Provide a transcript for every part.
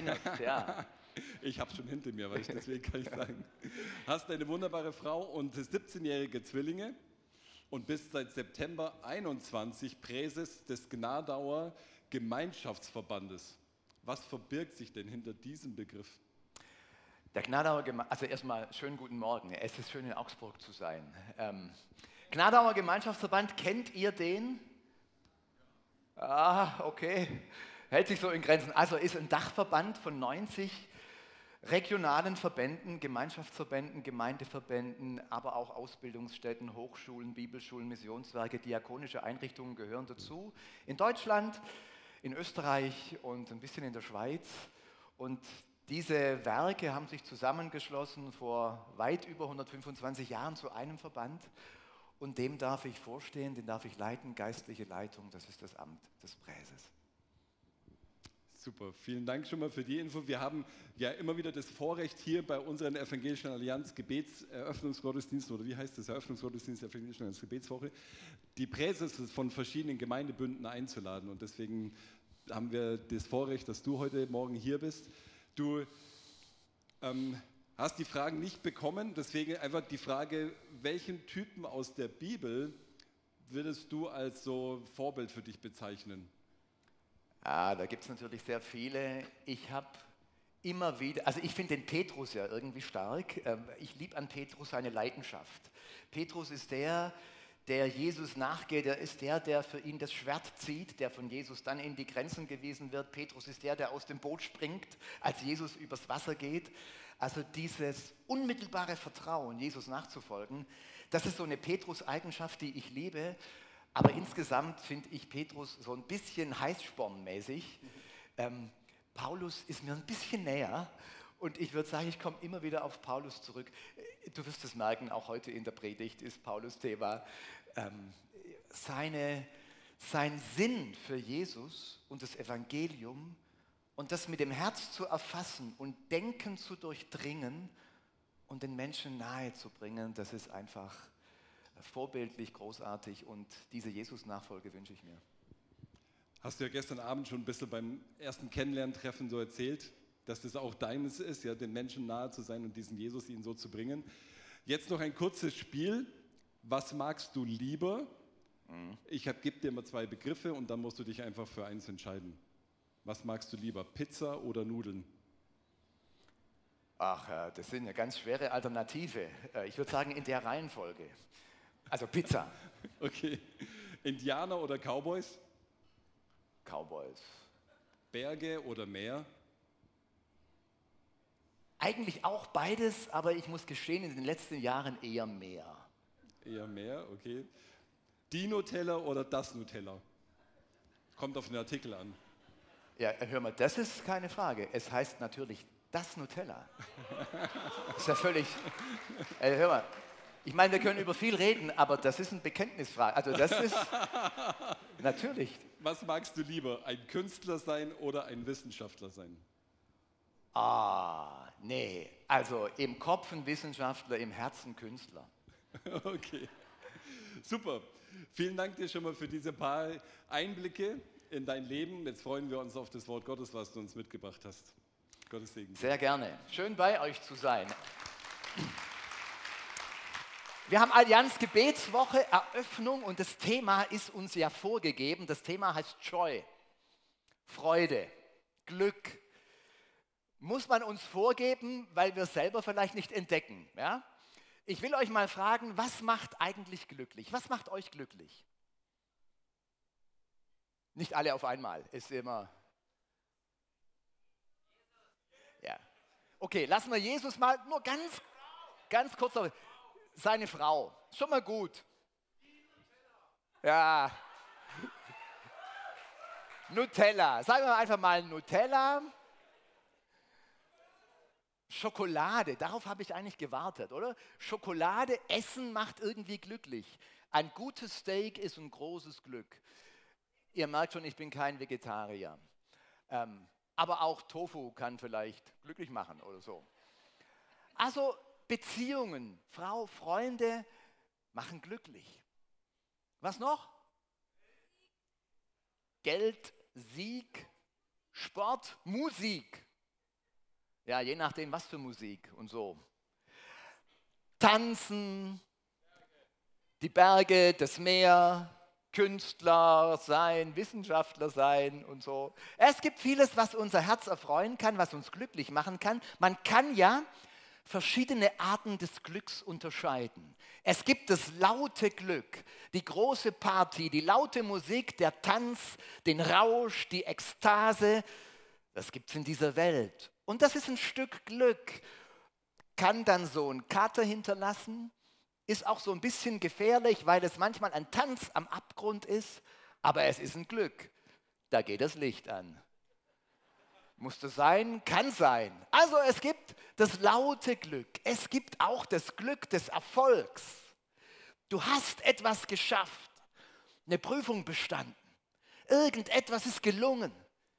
Weihnacht, ja. Ich habe schon hinter mir, deswegen kann ich sagen. Hast eine wunderbare Frau und 17-jährige Zwillinge und bist seit September 21 Präses des Gnadauer Gemeinschaftsverbandes. Was verbirgt sich denn hinter diesem Begriff? Der Gnadauer also erstmal schönen guten Morgen. Es ist schön in Augsburg zu sein. Gnadauer Gemeinschaftsverband, kennt ihr den? Ah, okay. Hält sich so in Grenzen. Also ist ein Dachverband von 90 regionalen Verbänden, Gemeinschaftsverbänden, Gemeindeverbänden, aber auch Ausbildungsstätten, Hochschulen, Bibelschulen, Missionswerke, diakonische Einrichtungen gehören dazu. In Deutschland, in Österreich und ein bisschen in der Schweiz. Und diese Werke haben sich zusammengeschlossen vor weit über 125 Jahren zu einem Verband. Und dem darf ich vorstehen, den darf ich leiten, geistliche Leitung, das ist das Amt des Präses. Super, vielen Dank schon mal für die Info. Wir haben ja immer wieder das Vorrecht, hier bei unseren Evangelischen Allianz Gebetseröffnungsgottesdiensten, oder wie heißt das, Eröffnungsgottesdienst der Evangelischen Allianz Gebetswoche, die Präses von verschiedenen Gemeindebünden einzuladen. Und deswegen haben wir das Vorrecht, dass du heute Morgen hier bist. Du hast die Fragen nicht bekommen, deswegen einfach die Frage, welchen Typen aus der Bibel würdest du als so Vorbild für dich bezeichnen? Da gibt es natürlich sehr viele. Ich habe immer wieder, also ich finde den Petrus ja irgendwie stark. Ich liebe an Petrus seine Leidenschaft. Petrus ist der Jesus nachgeht. Er ist der für ihn das Schwert zieht, der von Jesus dann in die Grenzen gewiesen wird. Petrus ist der aus dem Boot springt, als Jesus übers Wasser geht. Also dieses unmittelbare Vertrauen, Jesus nachzufolgen, das ist so eine Petrus-Eigenschaft, die ich liebe. Aber insgesamt finde ich Petrus so ein bisschen heißspornmäßig. Paulus ist mir ein bisschen näher und ich würde sagen, ich komme immer wieder auf Paulus zurück. Du wirst es merken, auch heute in der Predigt ist Paulus Thema. Sein Sinn für Jesus und das Evangelium und das mit dem Herz zu erfassen und Denken zu durchdringen und den Menschen nahe zu bringen, das ist einfach vorbildlich, großartig und diese Jesus-Nachfolge wünsche ich mir. Hast du ja gestern Abend schon ein bisschen beim ersten Kennenlerntreffen so erzählt, dass das auch deines ist, ja, den Menschen nahe zu sein und diesen Jesus ihnen so zu bringen. Jetzt noch ein kurzes Spiel. Was magst du lieber? Ich gebe dir immer 2 Begriffe und dann musst du dich einfach für eins entscheiden. Was magst du lieber, Pizza oder Nudeln? Ach, das sind eine ganz schwere Alternative. Ich würde sagen in der Reihenfolge. Also Pizza. Okay. Indianer oder Cowboys? Cowboys. Berge oder Meer? Eigentlich auch beides, aber ich muss gestehen, in den letzten Jahren eher Meer. Eher Meer, okay. Die Nutella oder das Nutella? Kommt auf den Artikel an. Ja, hör mal, das ist keine Frage. Es heißt natürlich das Nutella. Das ist ja völlig... hör mal. Ich meine, wir können über viel reden, aber das ist eine Bekenntnisfrage. Also das ist natürlich. Was magst du lieber, ein Künstler sein oder ein Wissenschaftler sein? Nee. Also im Kopf ein Wissenschaftler, im Herzen Künstler. Okay, super. Vielen Dank dir schon mal für diese paar Einblicke in dein Leben. Jetzt freuen wir uns auf das Wort Gottes, was du uns mitgebracht hast. Gottes Segen. Sehr gerne. Schön bei euch zu sein. Wir haben Allianz Gebetswoche, Eröffnung und das Thema ist uns ja vorgegeben. Das Thema heißt Joy, Freude, Glück. Muss man uns vorgeben, weil wir es selber vielleicht nicht entdecken. Ja? Ich will euch mal fragen, was macht eigentlich glücklich? Was macht euch glücklich? Nicht alle auf einmal, ist immer... Ja. Okay, lassen wir Jesus mal nur ganz kurz noch... Seine Frau, schon mal gut. Ja. Nutella, sagen wir einfach mal Nutella. Schokolade, darauf habe ich eigentlich gewartet, oder? Schokolade, Essen macht irgendwie glücklich. Ein gutes Steak ist ein großes Glück. Ihr merkt schon, ich bin kein Vegetarier. Aber auch Tofu kann vielleicht glücklich machen oder so. Also Beziehungen, Frau, Freunde machen glücklich. Was noch? Geld, Sieg, Sport, Musik. Ja, je nachdem, was für Musik und so. Tanzen, die Berge, das Meer, Künstler sein, Wissenschaftler sein und so. Es gibt vieles, was unser Herz erfreuen kann, was uns glücklich machen kann. Man kann ja verschiedene Arten des Glücks unterscheiden. Es gibt das laute Glück, die große Party, die laute Musik, der Tanz, den Rausch, die Ekstase. Das gibt es in dieser Welt. Und das ist ein Stück Glück. Kann dann so einen Kater hinterlassen, ist auch so ein bisschen gefährlich, weil es manchmal ein Tanz am Abgrund ist, aber es ist ein Glück. Da geht das Licht an. Muss das sein? Kann sein. Also es gibt das laute Glück. Es gibt auch das Glück des Erfolgs. Du hast etwas geschafft, eine Prüfung bestanden. Irgendetwas ist gelungen.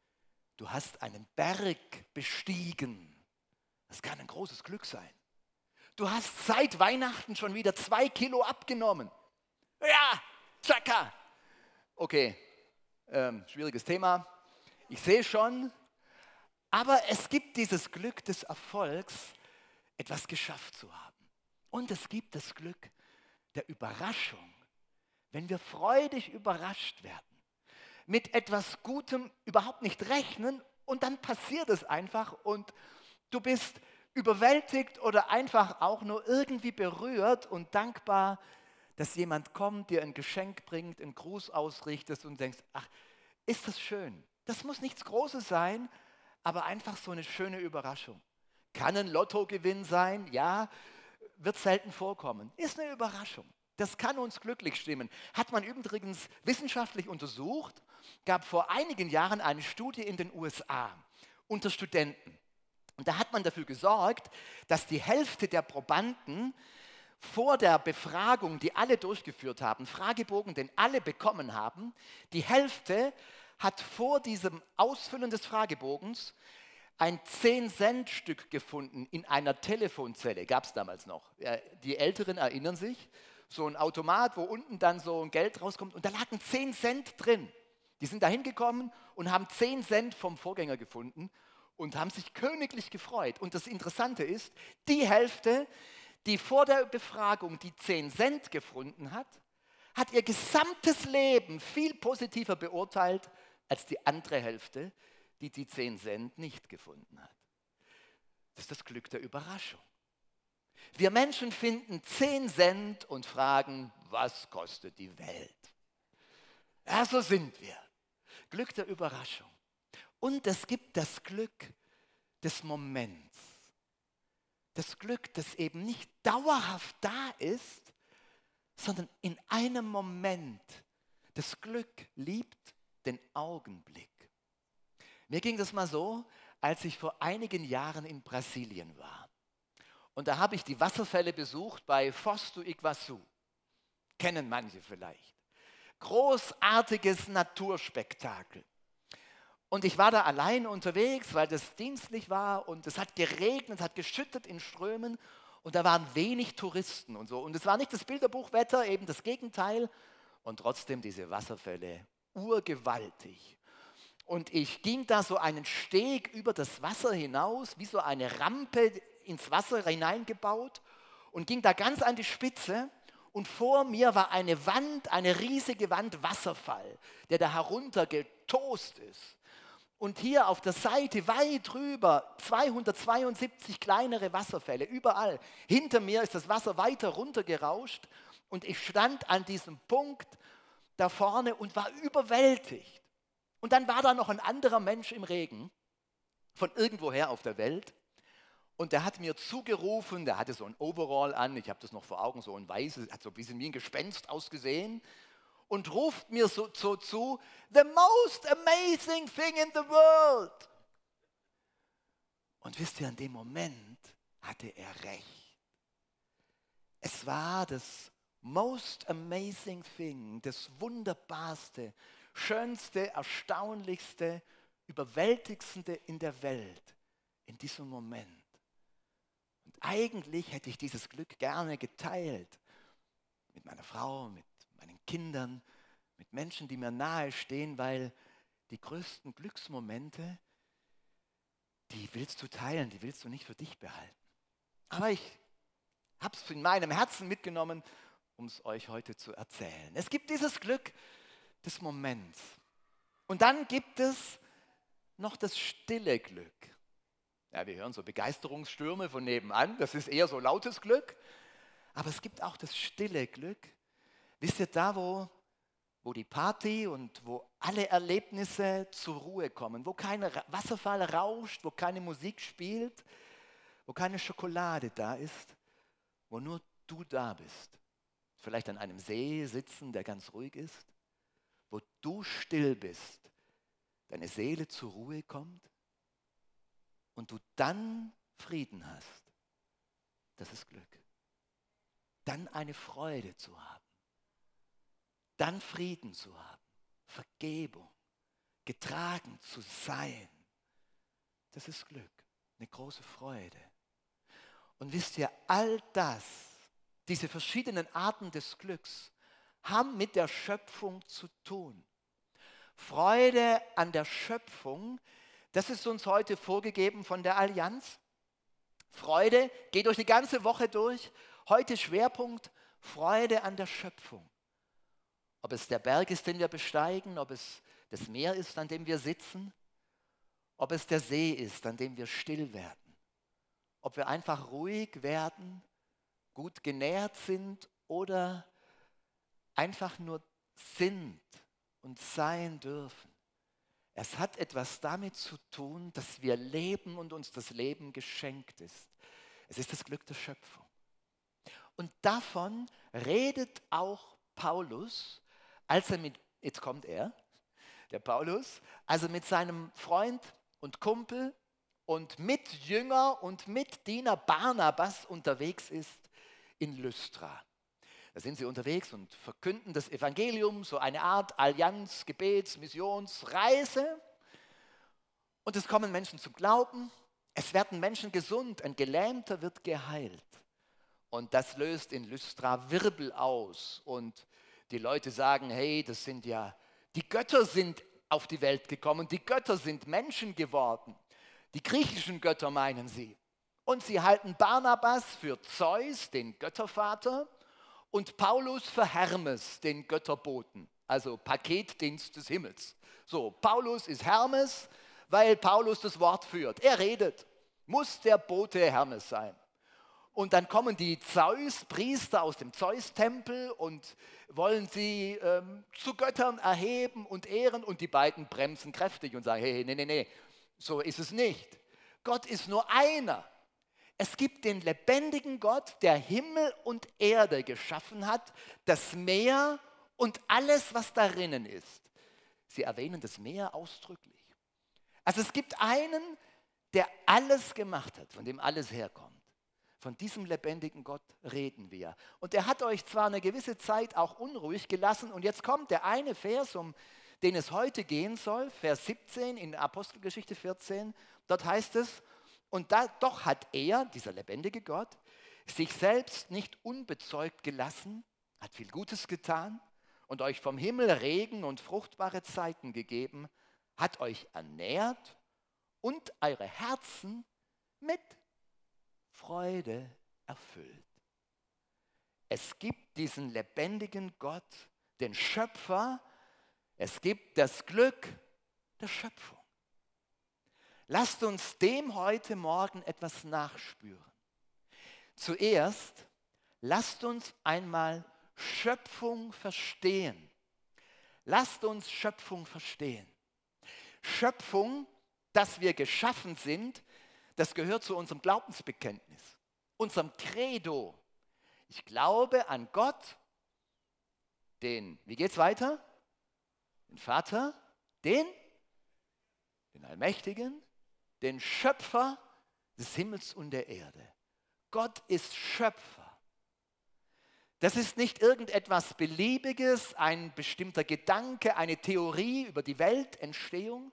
Du hast einen Berg bestiegen. Das kann ein großes Glück sein. Du hast seit Weihnachten schon wieder 2 Kilo abgenommen. Ja, tschakka. Okay, schwieriges Thema. Ich sehe schon. Aber es gibt dieses Glück des Erfolgs, etwas geschafft zu haben. Und es gibt das Glück der Überraschung, wenn wir freudig überrascht werden, mit etwas Gutem überhaupt nicht rechnen und dann passiert es einfach und du bist überwältigt oder einfach auch nur irgendwie berührt und dankbar, dass jemand kommt, dir ein Geschenk bringt, einen Gruß ausrichtet und denkst, ach, ist das schön. Das muss nichts Großes sein, aber einfach so eine schöne Überraschung. Kann ein Lottogewinn sein? Ja, wird selten vorkommen. Ist eine Überraschung. Das kann uns glücklich stimmen. Hat man übrigens wissenschaftlich untersucht, gab vor einigen Jahren eine Studie in den USA unter Studenten. Und da hat man dafür gesorgt, dass die Hälfte der Probanden vor der Befragung, die alle durchgeführt haben, Fragebogen, den alle bekommen haben, die Hälfte hat vor diesem Ausfüllen des Fragebogens ein 10-Cent-Stück gefunden in einer Telefonzelle, gab es damals noch. Die Älteren erinnern sich, so ein Automat, wo unten dann so ein Geld rauskommt und da lagen 10 Cent drin. Die sind da hingekommen und haben 10 Cent vom Vorgänger gefunden und haben sich königlich gefreut. Und das Interessante ist, die Hälfte, die vor der Befragung die 10 Cent gefunden hat, hat ihr gesamtes Leben viel positiver beurteilt als die andere Hälfte, die die 10 Cent nicht gefunden hat. Das ist das Glück der Überraschung. Wir Menschen finden 10 Cent und fragen, was kostet die Welt? Ja, so sind wir. Glück der Überraschung. Und es gibt das Glück des Moments. Das Glück, das eben nicht dauerhaft da ist, sondern in einem Moment. Das Glück liebt den Augenblick. Mir ging das mal so, als ich vor einigen Jahren in Brasilien war. Und da habe ich die Wasserfälle besucht bei Foz do Iguaçu. Kennen manche vielleicht. Großartiges Naturspektakel. Und ich war da allein unterwegs, weil das dienstlich war und es hat geregnet, es hat geschüttet in Strömen und da waren wenig Touristen und so. Und es war nicht das Bilderbuchwetter, eben das Gegenteil. Und trotzdem diese Wasserfälle, urgewaltig. Und ich ging da so einen Steg über das Wasser hinaus, wie so eine Rampe ins Wasser hineingebaut und ging da ganz an die Spitze. Und vor mir war eine Wand, eine riesige Wand, Wasserfall, der da heruntergetost ist. Und hier auf der Seite weit drüber 272 kleinere Wasserfälle, überall. Hinter mir ist das Wasser weiter runtergerauscht und ich stand an diesem Punkt da vorne und war überwältigt. Und dann war da noch ein anderer Mensch im Regen, von irgendwoher auf der Welt. Und der hat mir zugerufen, der hatte so ein Overall an, ich habe das noch vor Augen, so ein weißes, hat so ein bisschen wie ein Gespenst ausgesehen. Und ruft mir so zu, the most amazing thing in the world. Und wisst ihr, in dem Moment hatte er recht. Es war das most amazing thing, das wunderbarste, schönste, erstaunlichste, überwältigste in der Welt, in diesem Moment. Und eigentlich hätte ich dieses Glück gerne geteilt mit meiner Frau, mit meinen Kindern, mit Menschen, die mir nahe stehen, weil die größten Glücksmomente, die willst du teilen, die willst du nicht für dich behalten. Aber ich habe es in meinem Herzen mitgenommen, um es euch heute zu erzählen. Es gibt dieses Glück des Moments. Und dann gibt es noch das stille Glück. Ja, wir hören so Begeisterungsstürme von nebenan, das ist eher so lautes Glück. Aber es gibt auch das stille Glück. Wisst ihr, da wo die Party und wo alle Erlebnisse zur Ruhe kommen, wo kein Wasserfall rauscht, wo keine Musik spielt, wo keine Schokolade da ist, wo nur du da bist. Vielleicht an einem See sitzen, der ganz ruhig ist, wo du still bist, deine Seele zur Ruhe kommt und du dann Frieden hast. Das ist Glück. Dann eine Freude zu haben. Dann Frieden zu haben. Vergebung. Getragen zu sein. Das ist Glück. Eine große Freude. Und wisst ihr, all das, diese verschiedenen Arten des Glücks, haben mit der Schöpfung zu tun. Freude an der Schöpfung, das ist uns heute vorgegeben von der Allianz. Freude geht durch die ganze Woche durch. Heute Schwerpunkt Freude an der Schöpfung. Ob es der Berg ist, den wir besteigen, ob es das Meer ist, an dem wir sitzen, ob es der See ist, an dem wir still werden, ob wir einfach ruhig werden, gut genährt sind oder einfach nur sind und sein dürfen. Es hat etwas damit zu tun, dass wir leben und uns das Leben geschenkt ist. Es ist das Glück der Schöpfung. Und davon redet auch Paulus, als er jetzt kommt er, der Paulus, also mit seinem Freund und Kumpel und Mitjünger und Mitdiener Barnabas unterwegs ist in Lystra. Da sind sie unterwegs und verkünden das Evangelium, so eine Art Allianz, Gebets-, Missionsreise. Und es kommen Menschen zum Glauben, es werden Menschen gesund, ein Gelähmter wird geheilt. Und das löst in Lystra Wirbel aus. Und die Leute sagen, hey, das sind ja, die Götter sind auf die Welt gekommen, die Götter sind Menschen geworden. Die griechischen Götter meinen sie. Und sie halten Barnabas für Zeus, den Göttervater, und Paulus für Hermes, den Götterboten, also Paketdienst des Himmels. So, Paulus ist Hermes, weil Paulus das Wort führt. Er redet, muss der Bote Hermes sein. Und dann kommen die Zeus-Priester aus dem Zeus-Tempel und wollen sie zu Göttern erheben und ehren. Und die beiden bremsen kräftig und sagen, hey, nee, so ist es nicht. Gott ist nur einer. Es gibt den lebendigen Gott, der Himmel und Erde geschaffen hat, das Meer und alles, was darinnen ist. Sie erwähnen das Meer ausdrücklich. Also es gibt einen, der alles gemacht hat, von dem alles herkommt. Von diesem lebendigen Gott reden wir. Und er hat euch zwar eine gewisse Zeit auch unruhig gelassen, und jetzt kommt der eine Vers, um den es heute gehen soll, Vers 17 in Apostelgeschichte 14, dort heißt es, und doch hat er, dieser lebendige Gott, sich selbst nicht unbezeugt gelassen, hat viel Gutes getan und euch vom Himmel Regen und fruchtbare Zeiten gegeben, hat euch ernährt und eure Herzen mit Freude erfüllt. Es gibt diesen lebendigen Gott, den Schöpfer, es gibt das Glück der Schöpfung. Lasst uns dem heute Morgen etwas nachspüren. Zuerst, lasst uns einmal Schöpfung verstehen. Lasst uns Schöpfung verstehen. Schöpfung, dass wir geschaffen sind, das gehört zu unserem Glaubensbekenntnis, unserem Credo. Ich glaube an Gott, wie geht's weiter? Den Vater, den Allmächtigen, den Schöpfer des Himmels und der Erde. Gott ist Schöpfer. Das ist nicht irgendetwas Beliebiges, ein bestimmter Gedanke, eine Theorie über die Weltentstehung.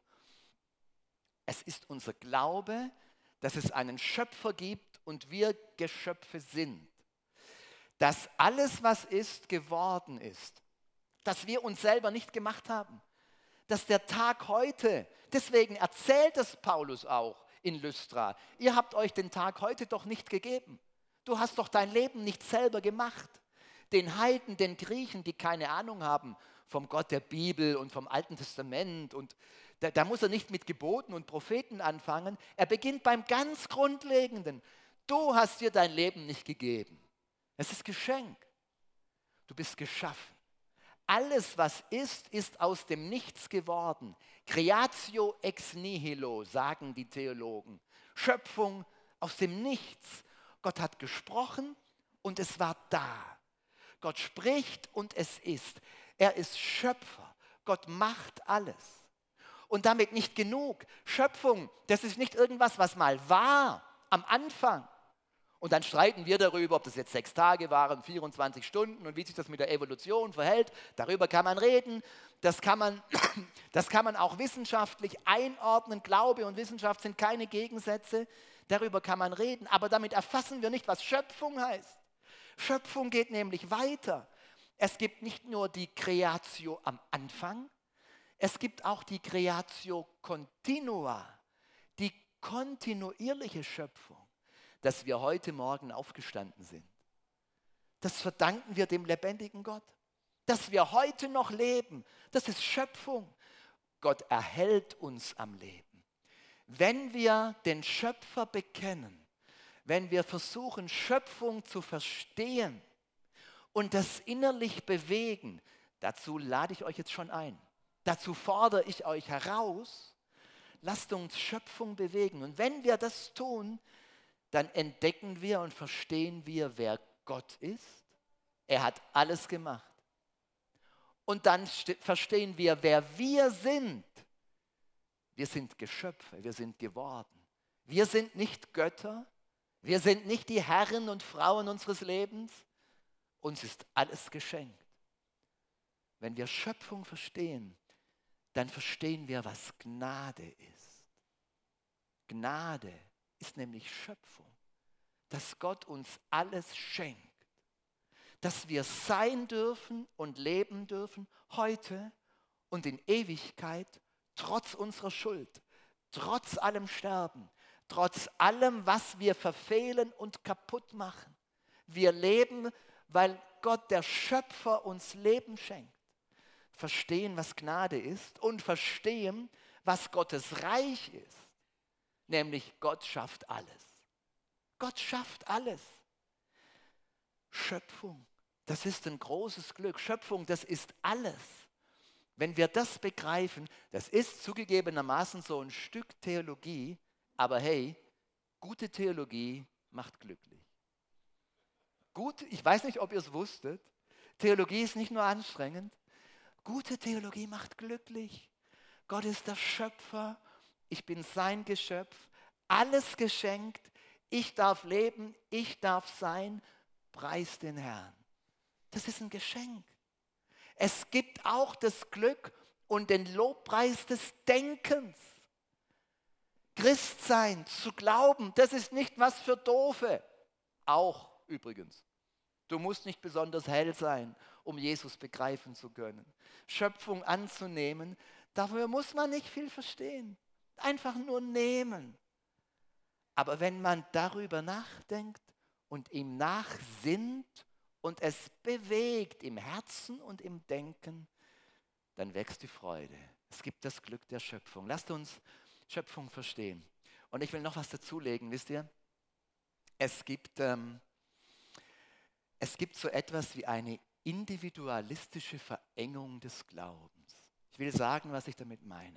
Es ist unser Glaube, dass es einen Schöpfer gibt und wir Geschöpfe sind. Dass alles, was ist, geworden ist. Dass wir uns selber nicht gemacht haben. Dass der Tag heute, deswegen erzählt es Paulus auch in Lystra, ihr habt euch den Tag heute doch nicht gegeben. Du hast doch dein Leben nicht selber gemacht. Den Heiden, den Griechen, die keine Ahnung haben vom Gott der Bibel und vom Alten Testament. Und da muss er nicht mit Geboten und Propheten anfangen. Er beginnt beim ganz Grundlegenden. Du hast dir dein Leben nicht gegeben. Es ist Geschenk. Du bist geschaffen. Alles, was ist aus dem Nichts geworden. Creatio ex nihilo, sagen die Theologen. Schöpfung aus dem Nichts. Gott hat gesprochen und es war da. Gott spricht und es ist. Er ist Schöpfer. Gott macht alles. Und damit nicht genug. Schöpfung, das ist nicht irgendwas, was mal war am Anfang. Und dann streiten wir darüber, ob das jetzt 6 Tage waren, 24 Stunden und wie sich das mit der Evolution verhält. Darüber kann man reden. Das kann man auch wissenschaftlich einordnen. Glaube und Wissenschaft sind keine Gegensätze. Darüber kann man reden. Aber damit erfassen wir nicht, was Schöpfung heißt. Schöpfung geht nämlich weiter. Es gibt nicht nur die Creatio am Anfang, es gibt auch die Creatio continua, die kontinuierliche Schöpfung, dass wir heute Morgen aufgestanden sind. Das verdanken wir dem lebendigen Gott. Dass wir heute noch leben, das ist Schöpfung. Gott erhält uns am Leben. Wenn wir den Schöpfer bekennen, wenn wir versuchen, Schöpfung zu verstehen und das innerlich bewegen, dazu lade ich euch jetzt schon ein. Dazu fordere ich euch heraus, lasst uns Schöpfung bewegen. Und wenn wir das tun, dann entdecken wir und verstehen wir, wer Gott ist. Er hat alles gemacht. Und dann verstehen wir, wer wir sind. Wir sind Geschöpfe, wir sind geworden. Wir sind nicht Götter, wir sind nicht die Herren und Frauen unseres Lebens. Uns ist alles geschenkt. Wenn wir Schöpfung verstehen, dann verstehen wir, was Gnade ist. Gnade ist nämlich Schöpfung, dass Gott uns alles schenkt, dass wir sein dürfen und leben dürfen, heute und in Ewigkeit, trotz unserer Schuld, trotz allem Sterben, trotz allem, was wir verfehlen und kaputt machen. Wir leben, weil Gott, der Schöpfer, uns Leben schenkt. Verstehen, was Gnade ist und verstehen, was Gottes Reich ist. Nämlich Gott schafft alles. Gott schafft alles. Schöpfung, das ist ein großes Glück. Schöpfung, das ist alles. Wenn wir das begreifen, das ist zugegebenermaßen so ein Stück Theologie, aber hey, gute Theologie macht glücklich. Gut, ich weiß nicht, ob ihr es wusstet, Theologie ist nicht nur anstrengend, gute Theologie macht glücklich. Gott ist der Schöpfer, ich bin sein Geschöpf, alles geschenkt, ich darf leben, ich darf sein, preis den Herrn. Das ist ein Geschenk. Es gibt auch das Glück und den Lobpreis des Denkens. Christsein, zu glauben, das ist nicht was für Doofe. Auch übrigens. Du musst nicht besonders hell sein, um Jesus begreifen zu können. Schöpfung anzunehmen, dafür muss man nicht viel verstehen. Einfach nur nehmen. Aber wenn man darüber nachdenkt und ihm nachsinnt und es bewegt im Herzen und im Denken, dann wächst die Freude. Es gibt das Glück der Schöpfung. Lasst uns Schöpfung verstehen. Und ich will noch was dazulegen, wisst ihr? Es gibt so etwas wie eine individualistische Verengung des Glaubens. Ich will sagen, was ich damit meine.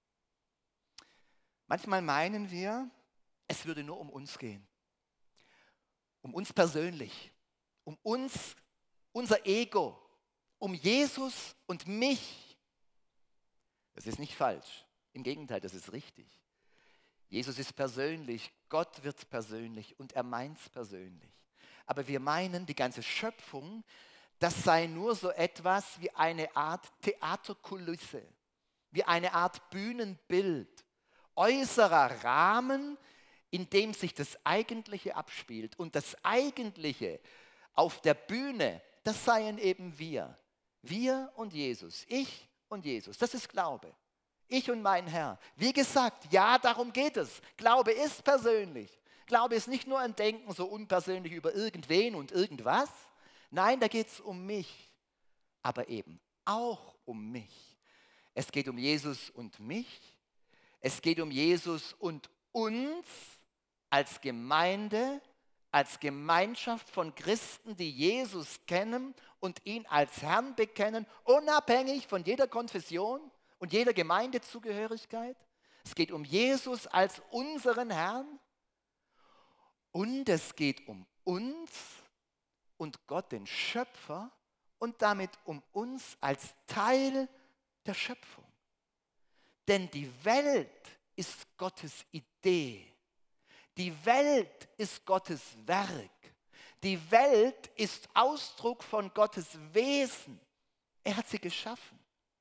Manchmal meinen wir, es würde nur um uns gehen. Um uns persönlich. Um uns, unser Ego. Um Jesus und mich. Das ist nicht falsch. Im Gegenteil, das ist richtig. Jesus ist persönlich, Gott wird persönlich und er meint es persönlich. Aber wir meinen, die ganze Schöpfung, das sei nur so etwas wie eine Art Theaterkulisse, wie eine Art Bühnenbild, äußerer Rahmen, in dem sich das Eigentliche abspielt. Und das Eigentliche auf der Bühne, das seien eben wir. Wir und Jesus, ich und Jesus, das ist Glaube. Ich und mein Herr. Wie gesagt, ja, darum geht es. Glaube ist persönlich. Glaube ist nicht nur ein Denken so unpersönlich über irgendwen und irgendwas. Nein, da geht es um mich. Aber eben auch um mich. Es geht um Jesus und mich. Es geht um Jesus und uns als Gemeinde, als Gemeinschaft von Christen, die Jesus kennen und ihn als Herrn bekennen, unabhängig von jeder Konfession und jeder Gemeindezugehörigkeit. Es geht um Jesus als unseren Herrn und es geht um uns und Gott, den Schöpfer, und damit um uns als Teil der Schöpfung. Denn die Welt ist Gottes Idee. Die Welt ist Gottes Werk. Die Welt ist Ausdruck von Gottes Wesen. Er hat sie geschaffen.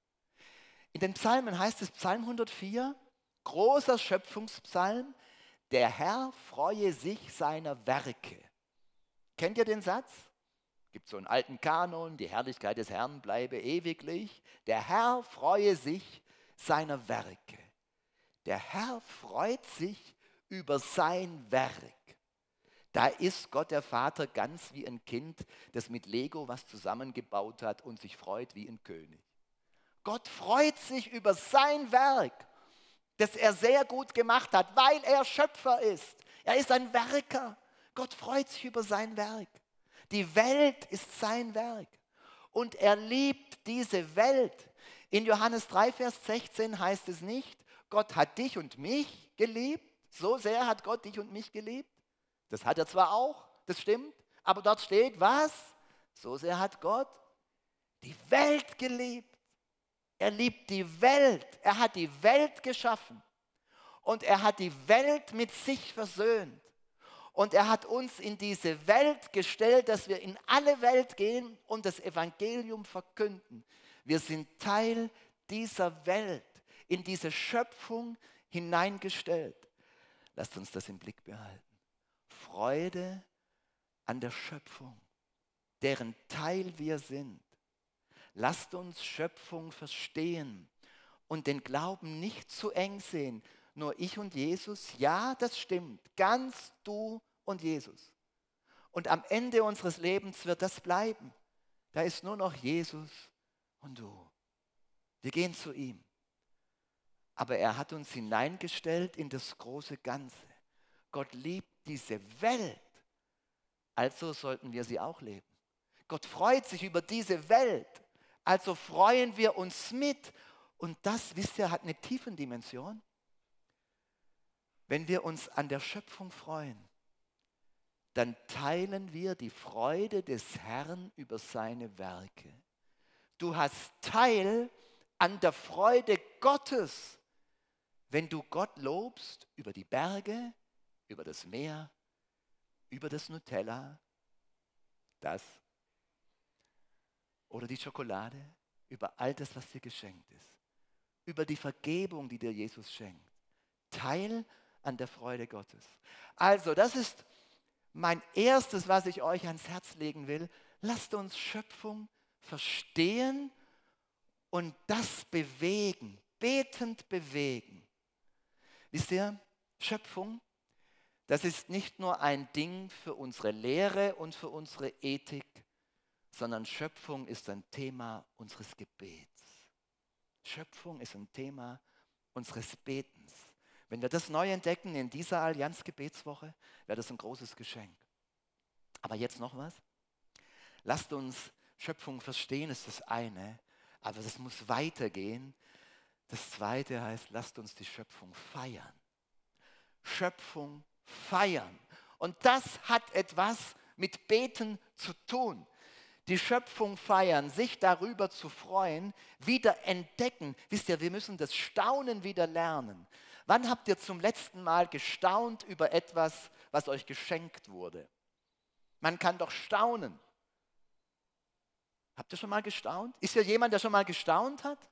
In den Psalmen heißt es, Psalm 104, großer Schöpfungspsalm, der Herr freue sich seiner Werke. Kennt ihr den Satz? Gibt so einen alten Kanon, die Herrlichkeit des Herrn bleibe ewiglich. Der Herr freue sich seiner Werke. Der Herr freut sich über sein Werk. Da ist Gott der Vater ganz wie ein Kind, das mit Lego was zusammengebaut hat und sich freut wie ein König. Gott freut sich über sein Werk, das er sehr gut gemacht hat, weil er Schöpfer ist. Er ist ein Werker. Gott freut sich über sein Werk. Die Welt ist sein Werk. Und er liebt diese Welt. In Johannes 3, Vers 16 heißt es nicht, Gott hat dich und mich geliebt. So sehr hat Gott dich und mich geliebt. Das hat er zwar auch, das stimmt. Aber dort steht was? So sehr hat Gott die Welt geliebt. Er liebt die Welt. Er hat die Welt geschaffen. Und er hat die Welt mit sich versöhnt. Und er hat uns in diese Welt gestellt, dass wir in alle Welt gehen und das Evangelium verkünden. Wir sind Teil dieser Welt, in diese Schöpfung hineingestellt. Lasst uns das im Blick behalten. Freude an der Schöpfung, deren Teil wir sind. Lasst uns Schöpfung verstehen und den Glauben nicht zu eng sehen. Nur ich und Jesus, ja, das stimmt. Ganz du und Jesus. Und am Ende unseres Lebens wird das bleiben. Da ist nur noch Jesus und du. Wir gehen zu ihm. Aber er hat uns hineingestellt in das große Ganze. Gott liebt diese Welt. Also sollten wir sie auch leben. Gott freut sich über diese Welt. Also freuen wir uns mit. Und das, wisst ihr, hat eine Tiefendimension. Wenn wir uns an der Schöpfung freuen, dann teilen wir die Freude des Herrn über seine Werke. Du hast Teil an der Freude Gottes, wenn du Gott lobst über die Berge, über das Meer, über das Nutella, das oder die Schokolade, über all das, was dir geschenkt ist, über die Vergebung, die dir Jesus schenkt. Teil an der Freude Gottes. Also, das ist mein erstes, was ich euch ans Herz legen will. Lasst uns Schöpfung verstehen und das bewegen, betend bewegen. Wisst ihr, Schöpfung, das ist nicht nur ein Ding für unsere Lehre und für unsere Ethik, sondern Schöpfung ist ein Thema unseres Gebets. Schöpfung ist ein Thema unseres Betens. Wenn wir das neu entdecken in dieser Allianz-Gebetswoche, wäre das ein großes Geschenk. Aber jetzt noch was. Lasst uns Schöpfung verstehen, ist das eine, aber das muss weitergehen. Das zweite heißt, lasst uns die Schöpfung feiern. Schöpfung feiern. Und das hat etwas mit Beten zu tun. Die Schöpfung feiern, sich darüber zu freuen, wieder entdecken. Wisst ihr, wir müssen das Staunen wieder lernen. Wann habt ihr zum letzten Mal gestaunt über etwas, was euch geschenkt wurde? Man kann doch staunen. Habt ihr schon mal gestaunt? Ist hier jemand, der schon mal gestaunt hat?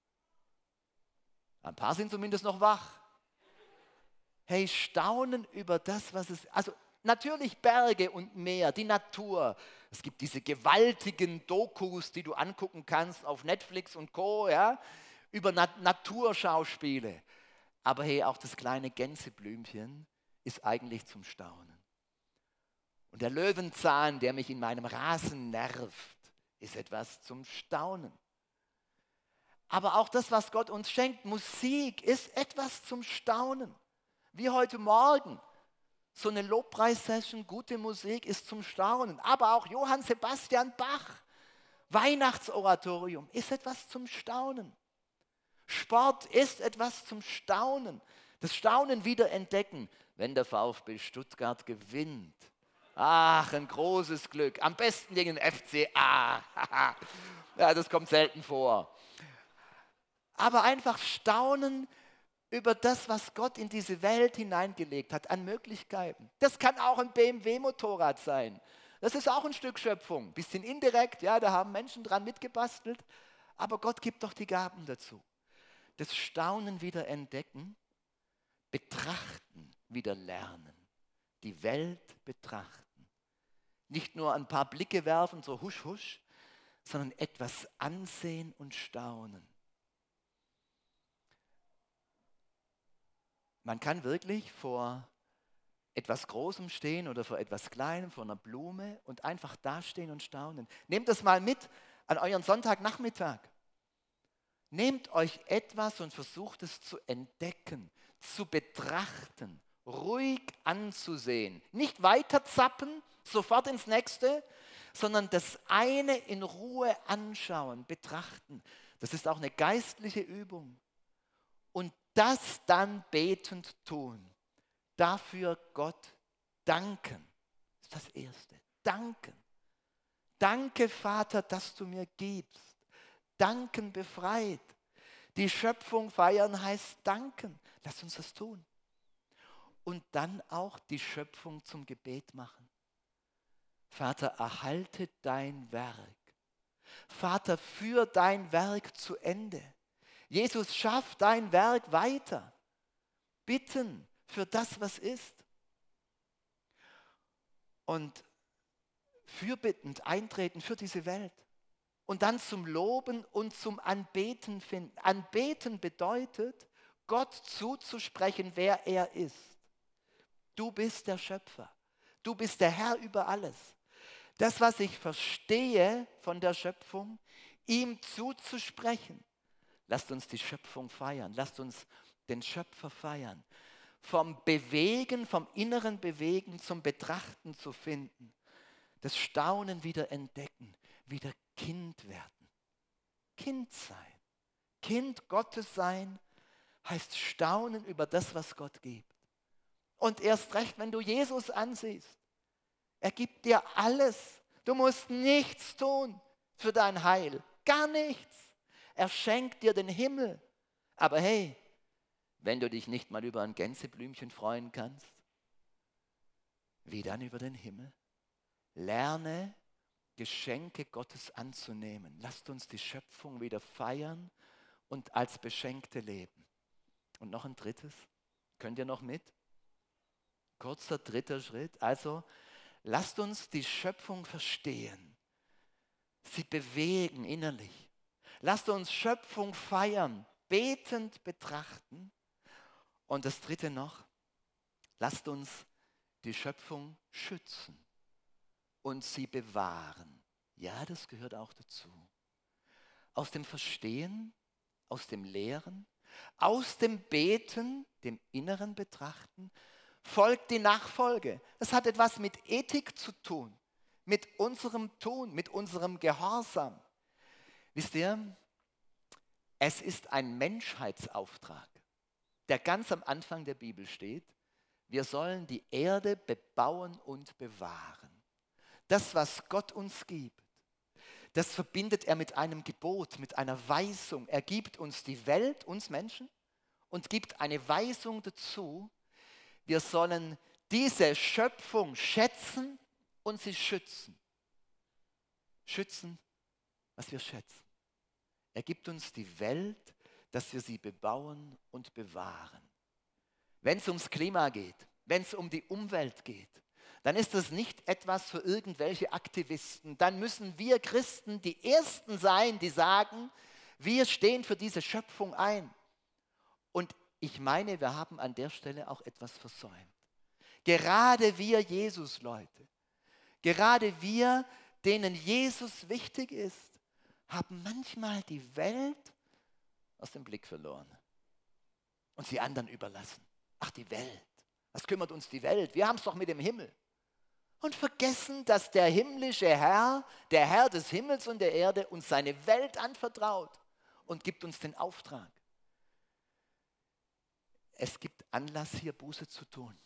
Ein paar sind zumindest noch wach. Hey, staunen über das, was es... Also natürlich Berge und Meer, die Natur. Es gibt diese gewaltigen Dokus, die du angucken kannst auf Netflix und Co., ja, über Naturschauspiele. Aber hey, auch das kleine Gänseblümchen ist eigentlich zum Staunen. Und der Löwenzahn, der mich in meinem Rasen nervt, ist etwas zum Staunen. Aber auch das, was Gott uns schenkt, Musik, ist etwas zum Staunen. Wie heute Morgen. So eine Lobpreissession, gute Musik ist zum Staunen. Aber auch Johann Sebastian Bach, Weihnachtsoratorium, ist etwas zum Staunen. Sport ist etwas zum Staunen. Das Staunen wieder entdecken, wenn der VfB Stuttgart gewinnt. Ach, ein großes Glück. Am besten gegen den FCA. Ja, das kommt selten vor. Aber einfach staunen über das, was Gott in diese Welt hineingelegt hat, an Möglichkeiten. Das kann auch ein BMW-Motorrad sein. Das ist auch ein Stück Schöpfung. Bisschen indirekt, ja, da haben Menschen dran mitgebastelt. Aber Gott gibt doch die Gaben dazu. Das Staunen wieder entdecken, betrachten, wieder lernen. Die Welt betrachten. Nicht nur ein paar Blicke werfen, so husch, husch, sondern etwas ansehen und staunen. Man kann wirklich vor etwas Großem stehen oder vor etwas Kleinem, vor einer Blume und einfach dastehen und staunen. Nehmt das mal mit an euren Sonntagnachmittag. Nehmt euch etwas und versucht es zu entdecken, zu betrachten, ruhig anzusehen. Nicht weiter zappen, sofort ins Nächste, sondern das eine in Ruhe anschauen, betrachten. Das ist auch eine geistliche Übung. Und das dann betend tun. Dafür Gott danken. Das ist das Erste. Danken. Danke, Vater, dass du mir gibst. Danken befreit. Die Schöpfung feiern heißt danken. Lass uns das tun. Und dann auch die Schöpfung zum Gebet machen. Vater, erhalte dein Werk. Vater, führ dein Werk zu Ende. Jesus, schaff dein Werk weiter. Bitten für das, was ist. Und fürbittend eintreten für diese Welt. Und dann zum Loben und zum Anbeten finden. Anbeten bedeutet, Gott zuzusprechen, wer er ist. Du bist der Schöpfer. Du bist der Herr über alles. Das, was ich verstehe von der Schöpfung, ihm zuzusprechen. Lasst uns die Schöpfung feiern. Lasst uns den Schöpfer feiern. Vom Bewegen, vom inneren Bewegen zum Betrachten zu finden. Das Staunen wieder entdecken. Wieder Kind werden. Kind sein. Kind Gottes sein heißt staunen über das, was Gott gibt. Und erst recht, wenn du Jesus ansiehst. Er gibt dir alles. Du musst nichts tun für dein Heil. Gar nichts. Er schenkt dir den Himmel. Aber hey, wenn du dich nicht mal über ein Gänseblümchen freuen kannst, wie dann über den Himmel? Lerne, Geschenke Gottes anzunehmen. Lasst uns die Schöpfung wieder feiern und als Beschenkte leben. Und noch ein drittes. Könnt ihr noch mit? Kurzer dritter Schritt. Also, lasst uns die Schöpfung verstehen. Sie bewegen innerlich. Lasst uns Schöpfung feiern, betend betrachten. Und das dritte noch, lasst uns die Schöpfung schützen und sie bewahren. Ja, das gehört auch dazu. Aus dem Verstehen, aus dem Lehren, aus dem Beten, dem inneren Betrachten, folgt die Nachfolge. Das hat etwas mit Ethik zu tun, mit unserem Tun, mit unserem Gehorsam. Wisst ihr, es ist ein Menschheitsauftrag, der ganz am Anfang der Bibel steht. Wir sollen die Erde bebauen und bewahren. Das, was Gott uns gibt, das verbindet er mit einem Gebot, mit einer Weisung. Er gibt uns die Welt, uns Menschen, und gibt eine Weisung dazu. Wir sollen diese Schöpfung schätzen und sie schützen. Schützen, was wir schätzen. Er gibt uns die Welt, dass wir sie bebauen und bewahren. Wenn es ums Klima geht, wenn es um die Umwelt geht, dann ist das nicht etwas für irgendwelche Aktivisten. Dann müssen wir Christen die Ersten sein, die sagen, Wir stehen für diese Schöpfung ein. Und ich meine, wir haben an der Stelle auch etwas versäumt. Gerade wir Jesus-Leute, gerade wir, denen Jesus wichtig ist, haben manchmal die Welt aus dem Blick verloren und sie anderen überlassen. Ach, die Welt. Was kümmert uns die Welt? Wir haben es doch mit dem Himmel. Und vergessen, dass der himmlische Herr, der Herr des Himmels und der Erde, uns seine Welt anvertraut und gibt uns den Auftrag. Es gibt Anlass, hier Buße zu tun,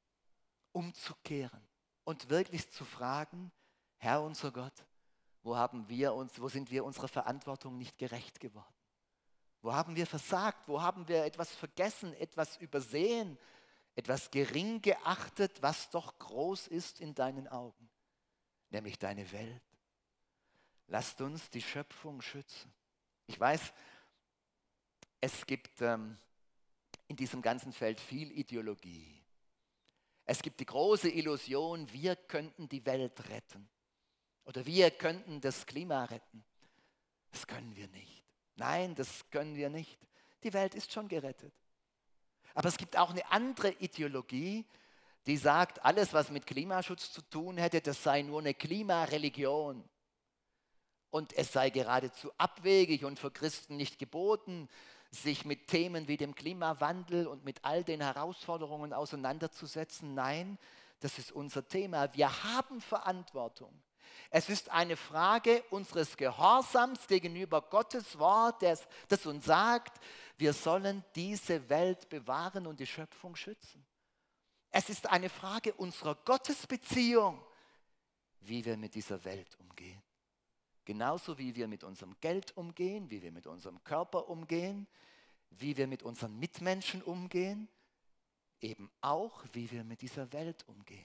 umzukehren und wirklich zu fragen, Herr unser Gott, wo sind wir unserer Verantwortung nicht gerecht geworden? Wo haben wir versagt? Wo haben wir etwas vergessen, etwas übersehen, etwas gering geachtet, was doch groß ist in deinen Augen, nämlich deine Welt? Lasst uns die Schöpfung schützen. Ich weiß, es gibt in diesem ganzen Feld viel Ideologie. Es gibt die große Illusion, wir könnten die Welt retten oder wir könnten das Klima retten. Das können wir nicht. Nein, das können wir nicht. Die Welt ist schon gerettet. Aber es gibt auch eine andere Ideologie, die sagt, alles, was mit Klimaschutz zu tun hätte, das sei nur eine Klimareligion. Und es sei geradezu abwegig und für Christen nicht geboten, sich mit Themen wie dem Klimawandel und mit all den Herausforderungen auseinanderzusetzen. Nein, das ist unser Thema. Wir haben Verantwortung. Es ist eine Frage unseres Gehorsams gegenüber Gottes Wort, das uns sagt, wir sollen diese Welt bewahren und die Schöpfung schützen. Es ist eine Frage unserer Gottesbeziehung, wie wir mit dieser Welt umgehen. Genauso wie wir mit unserem Geld umgehen, wie wir mit unserem Körper umgehen, wie wir mit unseren Mitmenschen umgehen, eben auch, wie wir mit dieser Welt umgehen.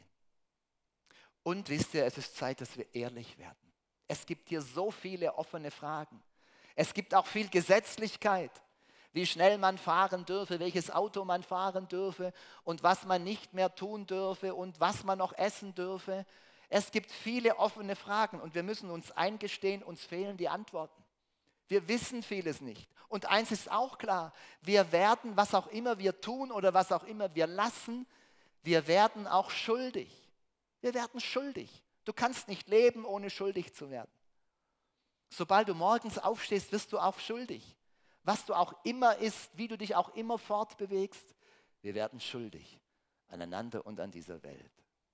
Und wisst ihr, es ist Zeit, dass wir ehrlich werden. Es gibt hier so viele offene Fragen. Es gibt auch viel Gesetzlichkeit, wie schnell man fahren dürfe, welches Auto man fahren dürfe und was man nicht mehr tun dürfe und was man noch essen dürfe. Es gibt viele offene Fragen und wir müssen uns eingestehen, uns fehlen die Antworten. Wir wissen vieles nicht. Und eins ist auch klar, wir werden, was auch immer wir tun oder was auch immer wir lassen, wir werden auch schuldig. Wir werden schuldig. Du kannst nicht leben, ohne schuldig zu werden. Sobald du morgens aufstehst, wirst du auch schuldig. Was du auch immer isst, wie du dich auch immer fortbewegst, wir werden schuldig aneinander und an dieser Welt.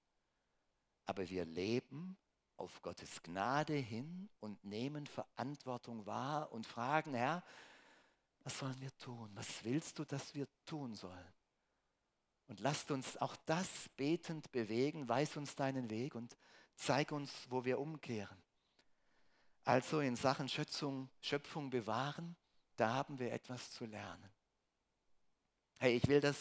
Aber wir leben auf Gottes Gnade hin und nehmen Verantwortung wahr und fragen, Herr, was sollen wir tun? Was willst du, dass wir tun sollen? Und lasst uns auch das betend bewegen, weis uns deinen Weg und zeig uns, wo wir umkehren. Also in Sachen Schöpfung bewahren, da haben wir etwas zu lernen. Hey, ich will das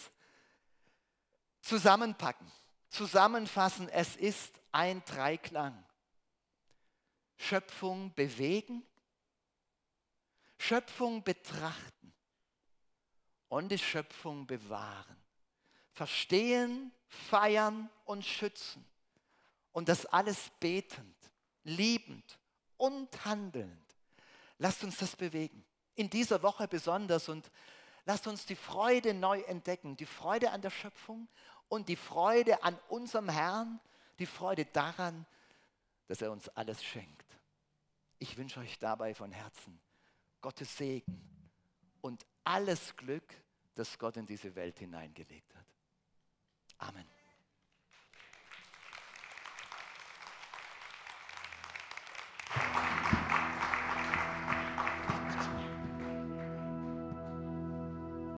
zusammenpacken, zusammenfassen. Es ist ein Dreiklang. Schöpfung bewegen, Schöpfung betrachten und die Schöpfung bewahren. Verstehen, feiern und schützen. Und das alles betend, liebend und handelnd. Lasst uns das bewegen. In dieser Woche besonders und lasst uns die Freude neu entdecken. Die Freude an der Schöpfung und die Freude an unserem Herrn. Die Freude daran, dass er uns alles schenkt. Ich wünsche euch dabei von Herzen Gottes Segen und alles Glück, das Gott in diese Welt hineingelegt hat. Amen.